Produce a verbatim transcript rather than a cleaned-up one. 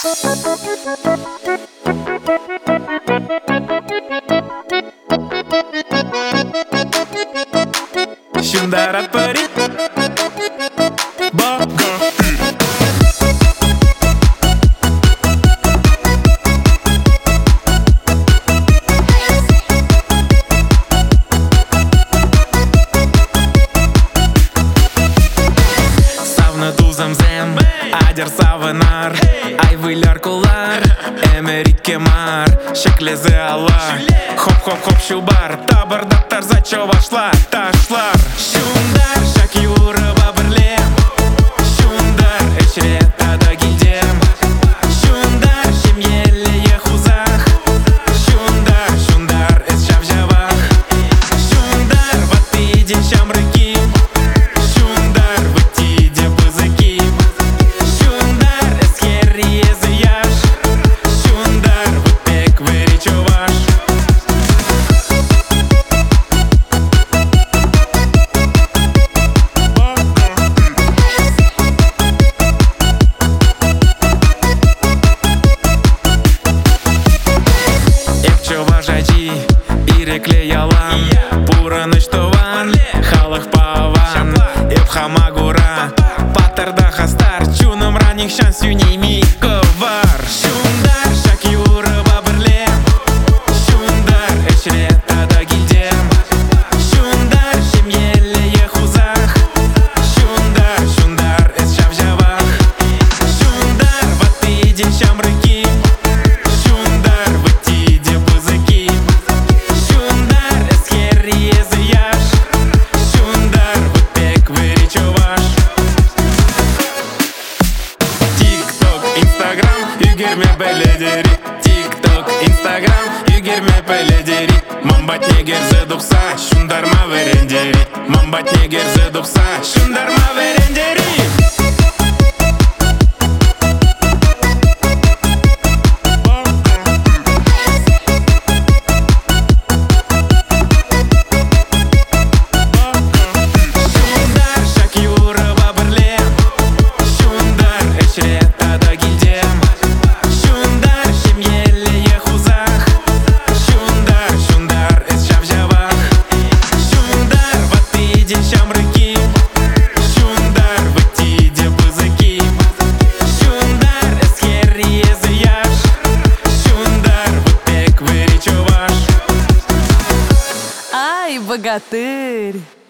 Shundar atpărit Savnă tu zămzem, ader savănar Ai vâilar colar, emerit chemar Шеклезе ала, хоп-хоп-хоп шубар Табар даттар зачова шла, та шлар Shundar, шакюра бабырлем Shundar, эчрета да гильдем Shundar, шемьеле ехузах Shundar, Shundar, эс шавжавах Shundar, ватыдин шамрыким Shundar, ватиде бызыким Shundar, эс херриезе яш Shundar, ватпек веричоваш Важаджи и реклеялам Пураныш тован, халах паван Эпхамагура, патарда хастар Чуном ранних шанс юними ковар Shundar, шакюра бабырлем Shundar, эчрета да гильдем Shundar, шемьеле ехузах Shundar, Shundar, эс шавжавах Shundar, ватыдин шамрыким Югерме беледери, тик-ток, инстаграм, югерме беледери Мамбат негерзе дупса, шундарма верендери Мамбат негерзе дупса, шундарма верендери Богатырь!